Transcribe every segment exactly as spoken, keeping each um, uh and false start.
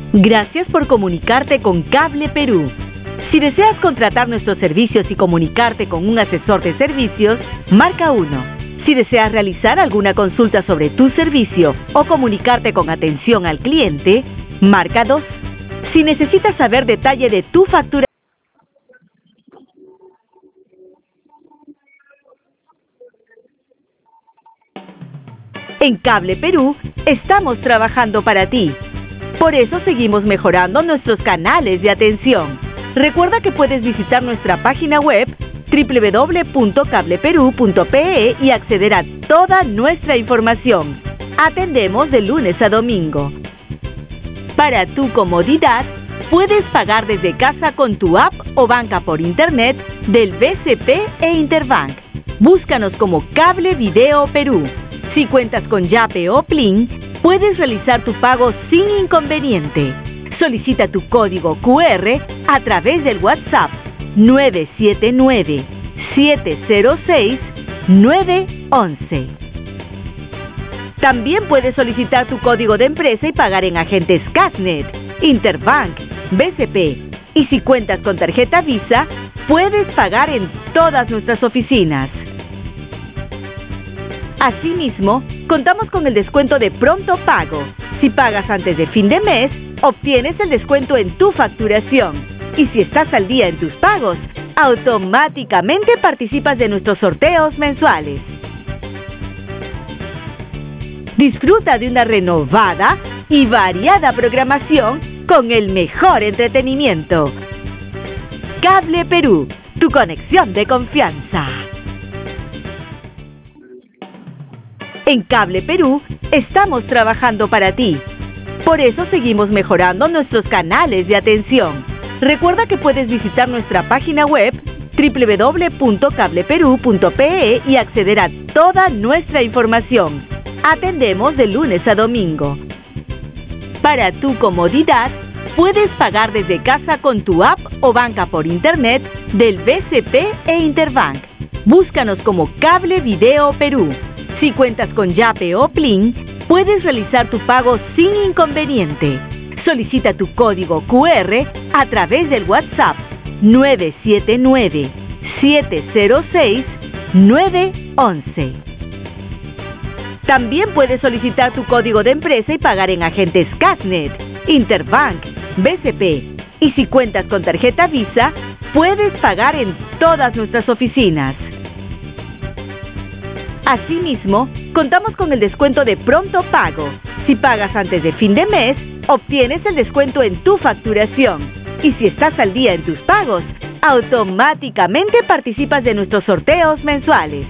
Gracias por comunicarte con Cable Perú. Si deseas contratar nuestros servicios y comunicarte con un asesor de servicios, marca uno. Si deseas realizar alguna consulta sobre tu servicio o comunicarte con atención al cliente, marca dos. Si necesitas saber detalle de tu factura, en Cable Perú estamos trabajando para ti. Por eso seguimos mejorando nuestros canales de atención. Recuerda que puedes visitar nuestra página web doble u doble u doble u punto cable perú punto pe e y acceder a toda nuestra información. Atendemos de lunes a domingo. Para tu comodidad, puedes pagar desde casa con tu app o banca por internet del B C P e Interbank. Búscanos como Cable Video Perú. Si cuentas con Yape o Plin, puedes realizar tu pago sin inconveniente. Solicita tu código cu erre a través del WhatsApp nueve siete nueve, siete cero seis, nueve once. También puedes solicitar tu código de empresa y pagar en agentes Casnet, Interbank, B C P. Y si cuentas con tarjeta Visa, puedes pagar en todas nuestras oficinas. Asimismo, contamos con el descuento de pronto pago. Si pagas antes de fin de mes, obtienes el descuento en tu facturación. Y si estás al día en tus pagos, automáticamente participas de nuestros sorteos mensuales. Disfruta de una renovada y variada programación con el mejor entretenimiento. Cable Perú, tu conexión de confianza. En Cable Perú estamos trabajando para ti. Por eso seguimos mejorando nuestros canales de atención. Recuerda que puedes visitar nuestra página web doble u doble u doble u punto cable perú punto pe e y acceder a toda nuestra información. Atendemos de lunes a domingo. Para tu comodidad, puedes pagar desde casa con tu app o banca por internet del B C P e Interbank. Búscanos como Cable Video Perú. Si cuentas con Yape o Plin, puedes realizar tu pago sin inconveniente. Solicita tu código cu erre a través del WhatsApp nueve siete nueve, siete cero seis, nueve once. También puedes solicitar tu código de empresa y pagar en agentes Casnet, Interbank, B C P. Y si cuentas con tarjeta Visa, puedes pagar en todas nuestras oficinas. Asimismo, contamos con el descuento de pronto pago. Si pagas antes de fin de mes, obtienes el descuento en tu facturación. Y si estás al día en tus pagos, automáticamente participas de nuestros sorteos mensuales.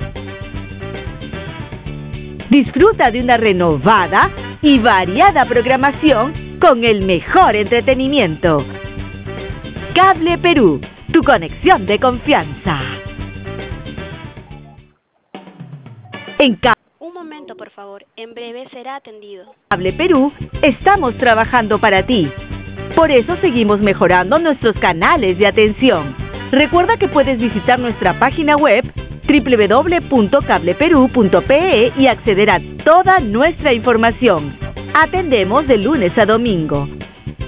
Disfruta de una renovada y variada programación con el mejor entretenimiento. Cable Perú, tu conexión de confianza. En Un momento, por favor. En breve será atendido. Cable Perú estamos trabajando para ti. Por eso seguimos mejorando nuestros canales de atención. Recuerda que puedes visitar nuestra página web doble u doble u doble u punto cable perú punto pe e y acceder a toda nuestra información. Atendemos de lunes a domingo.